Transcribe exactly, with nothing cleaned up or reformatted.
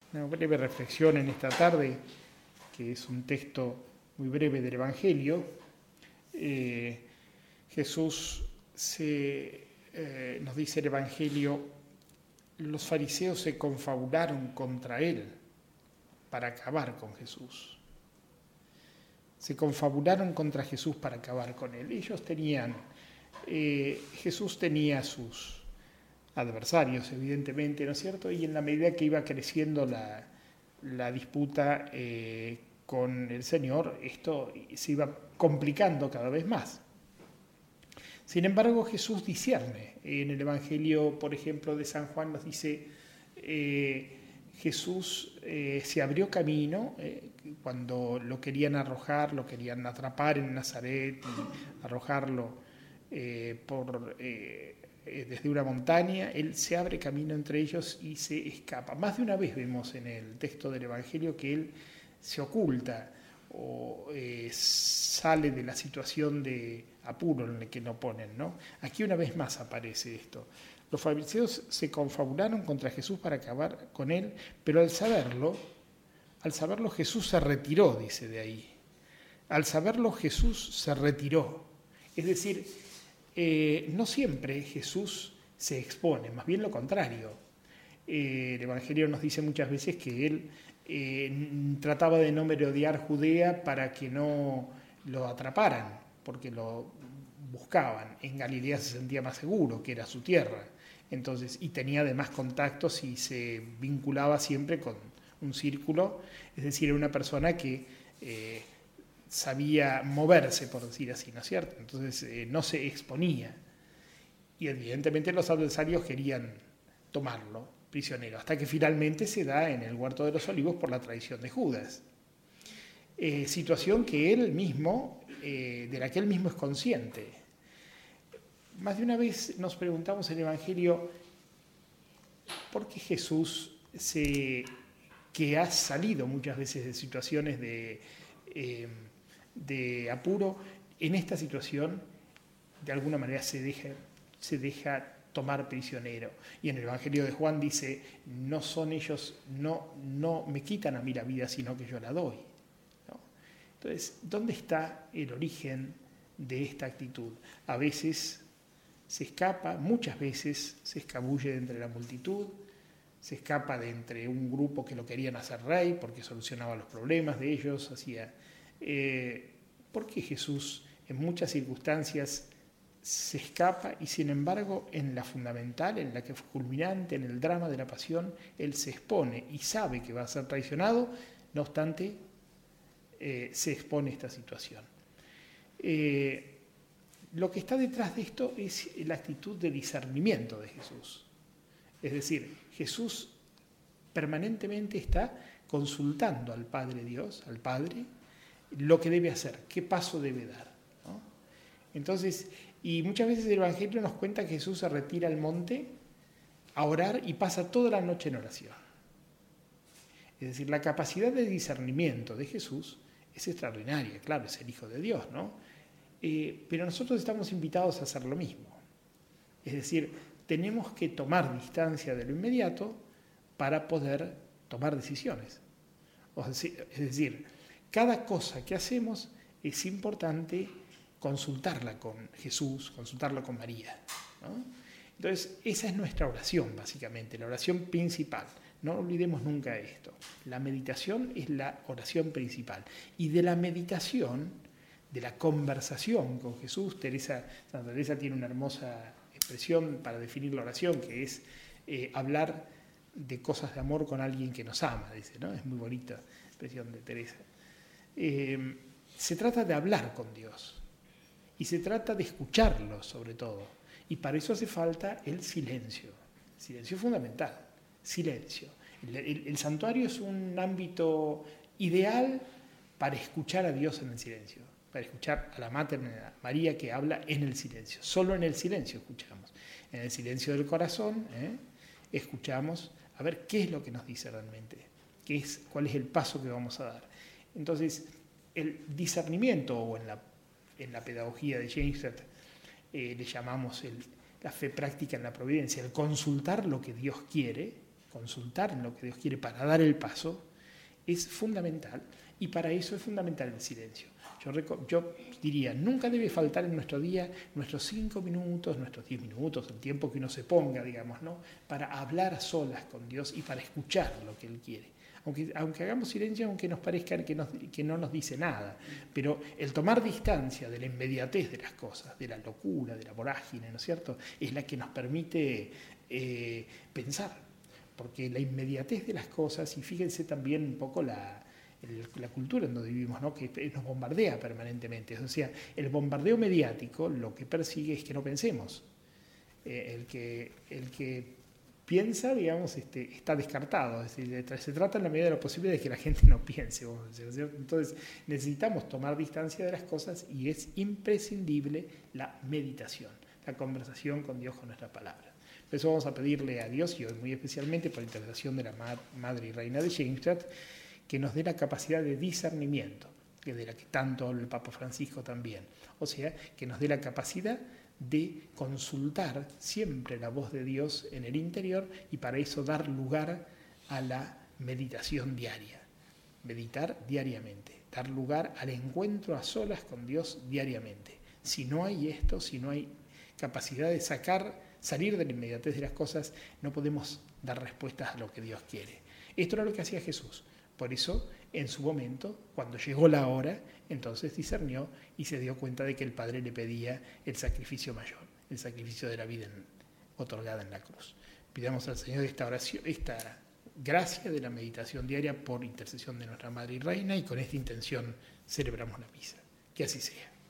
Una breve reflexión en esta tarde, que es un texto muy breve del Evangelio. Eh, Jesús se, eh, nos dice el Evangelio, los fariseos se confabularon contra él para acabar con Jesús. Se confabularon contra Jesús para acabar con él. Ellos tenían, eh, Jesús tenía sus adversarios, evidentemente, ¿no es cierto? Y en la medida que iba creciendo la, la disputa eh, con el Señor, esto se iba complicando cada vez más. Sin embargo, Jesús discierne. En el Evangelio, por ejemplo, de San Juan nos dice, eh, Jesús eh, se abrió camino eh, cuando lo querían arrojar, lo querían atrapar en Nazaret y arrojarlo eh, por... Eh, desde una montaña, él se abre camino entre ellos y se escapa. Más de una vez vemos en el texto del Evangelio que él se oculta o eh, sale de la situación de apuro en la que lo ponen, ¿no? Aquí una vez más aparece esto. Los fariseos se confabularon contra Jesús para acabar con él, pero al saberlo, al saberlo Jesús se retiró, dice de ahí. Al saberlo Jesús se retiró. Es decir, Eh, no siempre Jesús se expone, más bien lo contrario. Eh, el Evangelio nos dice muchas veces que él eh, trataba de no merodear Judea para que no lo atraparan, porque lo buscaban. En Galilea se sentía más seguro, que era su tierra. Entonces, y tenía además contactos y se vinculaba siempre con un círculo, es decir, era una persona que eh, sabía moverse, por decir así, ¿no es cierto? Entonces eh, no se exponía. Y evidentemente los adversarios querían tomarlo prisionero, hasta que finalmente se da en el Huerto de los Olivos por la traición de Judas. Eh, situación que él mismo, eh, de la que él mismo es consciente. Más de una vez nos preguntamos en el Evangelio, ¿por qué Jesús, se, que ha salido muchas veces de situaciones de... Eh, de apuro, en esta situación de alguna manera se deja, se deja tomar prisionero? Y en el Evangelio de Juan dice, no son ellos, no, no me quitan a mí la vida, sino que yo la doy, ¿no? Entonces, ¿dónde está el origen de esta actitud? A veces se escapa, muchas veces se escabulle de entre la multitud, se escapa de entre un grupo que lo querían hacer rey porque solucionaba los problemas de ellos, hacía... Eh, ¿Por qué Jesús en muchas circunstancias se escapa y sin embargo en la fundamental, en la que fue culminante, en el drama de la pasión, él se expone y sabe que va a ser traicionado, no obstante eh, se expone a esta situación? Eh, lo que está detrás de esto es la actitud de discernimiento de Jesús. Es decir, Jesús permanentemente está consultando al Padre Dios, al Padre, lo que debe hacer, qué paso debe dar, ¿no? Entonces, y muchas veces el Evangelio nos cuenta que Jesús se retira al monte a orar y pasa toda la noche en oración. Es decir, la capacidad de discernimiento de Jesús es extraordinaria, claro, es el Hijo de Dios, ¿no? Eh, pero nosotros estamos invitados a hacer lo mismo. Es decir, tenemos que tomar distancia de lo inmediato para poder tomar decisiones. O sea, es decir, cada cosa que hacemos es importante consultarla con Jesús, consultarla con María, ¿no? Entonces, esa es nuestra oración, básicamente, la oración principal. No olvidemos nunca esto. La meditación es la oración principal. Y de la meditación, de la conversación con Jesús, Teresa, Santa Teresa tiene una hermosa expresión para definir la oración, que es eh, hablar de cosas de amor con alguien que nos ama, dice, ¿no? Es muy bonita la expresión de Teresa. Eh, se trata de hablar con Dios y se trata de escucharlo sobre todo, y para eso hace falta el silencio. Silencio fundamental, silencio. El, el, el santuario es un ámbito ideal para escuchar a Dios en el silencio, para escuchar a la Mater María que habla en el silencio. Solo en el silencio escuchamos, en el silencio del corazón, ¿eh? escuchamos a ver qué es lo que nos dice realmente, qué es, cuál es el paso que vamos a dar. Entonces, el discernimiento, o en la, en la pedagogía de James eh, le llamamos el, la fe práctica en la providencia, el consultar lo que Dios quiere, consultar en lo que Dios quiere para dar el paso, es fundamental, y para eso es fundamental el silencio. Yo, yo diría, nunca debe faltar en nuestro día nuestros cinco minutos, nuestros diez minutos, el tiempo que uno se ponga, digamos, ¿no?, para hablar a solas con Dios y para escuchar lo que Él quiere. Aunque, aunque hagamos silencio, aunque nos parezca que, nos, que no nos dice nada, pero el tomar distancia de la inmediatez de las cosas, de la locura, de la vorágine, ¿no es cierto?, es la que nos permite eh, pensar, porque la inmediatez de las cosas, y fíjense también un poco la... la cultura en donde vivimos, ¿no?, que nos bombardea permanentemente. O sea, el bombardeo mediático lo que persigue es que no pensemos. Eh, el, que, el que piensa, digamos, este, está descartado. Es decir, se trata en la medida de lo posible de que la gente no piense. Entonces, necesitamos tomar distancia de las cosas y es imprescindible la meditación, la conversación con Dios, con nuestra palabra. Por eso vamos a pedirle a Dios, y hoy muy especialmente por intercesión de la Madre y Reina de Schengstatt, que nos dé la capacidad de discernimiento, que de la que tanto habla el Papa Francisco también. O sea, que nos dé la capacidad de consultar siempre la voz de Dios en el interior y para eso dar lugar a la meditación diaria. Meditar diariamente, dar lugar al encuentro a solas con Dios diariamente. Si no hay esto, si no hay capacidad de sacar, salir de la inmediatez de las cosas, no podemos dar respuestas a lo que Dios quiere. Esto era lo que hacía Jesús. Por eso, en su momento, cuando llegó la hora, entonces discernió y se dio cuenta de que el Padre le pedía el sacrificio mayor, el sacrificio de la vida en, otorgada en la cruz. Pidamos al Señor esta oración, esta gracia de la meditación diaria por intercesión de nuestra Madre y Reina, y con esta intención celebramos la misa. Que así sea.